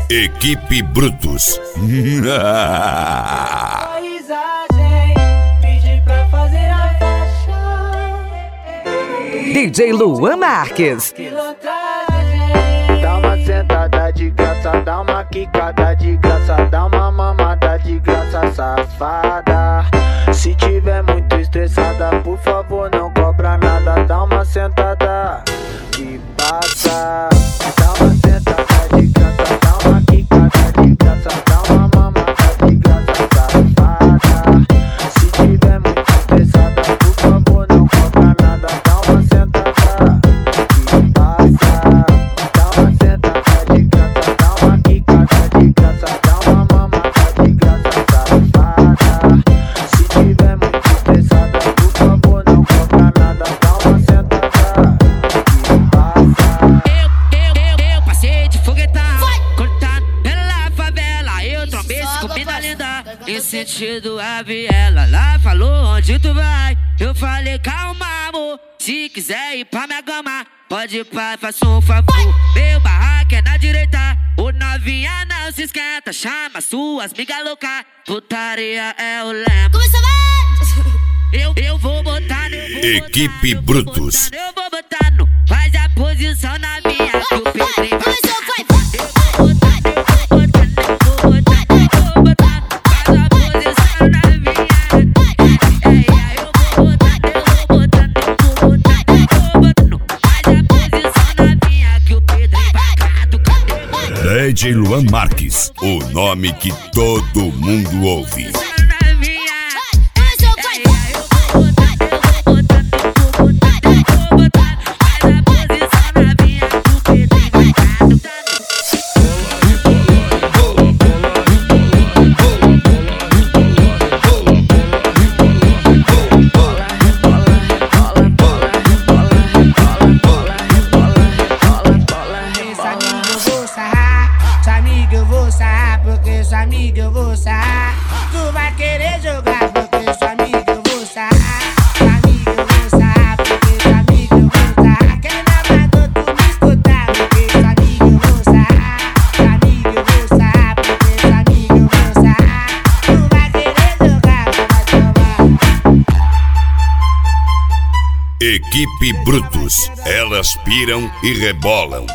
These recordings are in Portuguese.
Equipe Brutus. DJ Luan Marques. Dá uma sentada de graça, dá uma quicada de graça, dá uma mamada de graça, safada. Se tiver muito estressada, por favor não cobra nada. Dá uma sentada e passa. Dá uma sentada de graça, dá uma quicada de graça, dá uma mamada de graça, safada. Se tiver muito estressada, por favor não cobra nada. Dá uma sentada e passa. Dá uma sentada de graça, dá uma quicada de graça, dá uma mamada de graça, safada. Se tiver muito estressada, por favor não cobra nada. Dá uma sentada e passa. Eu passei de foguetão, cortando pela favela. Eu trombei com mina linda, em sentido a viela. Lá falou onde tu vai, eu falei calma amor. Se quiser ir pra minha gama, pode ir pra, faça um favor. Meu barraco é na direita, o novinha não se esquenta. Chama suas migas loucas, putaria é o lema. Começou, vai! Eu vou botar no Equipe Brutus. Eu vou botar no, faz a posição na minha, que o Pedrinho vai. Começou, vai! DJ Luan Marques, o nome que todo mundo ouve. Porque sua amiga eu vou sarrar. Tu vai querer jogar porque sua amiga eu vou sarrar. Sua amiga eu vou sarrar porque sua amiga eu vou sarrar. Quem não mandou tu me escutar porque sua amiga eu vou sarrar. Sua amiga eu vou sarrar porque sua amiga eu vou sarrar. Tu vai querer jogar, vai tomar. Equipe Brutus, elas piram e rebolam.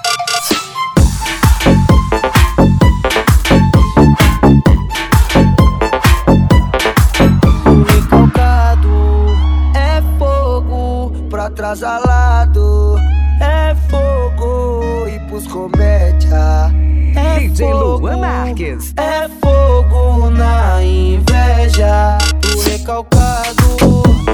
Atrasalado, é fogo e pros comédia. É DJ fogo, Luan Marques. é fogo na inveja. O recalcado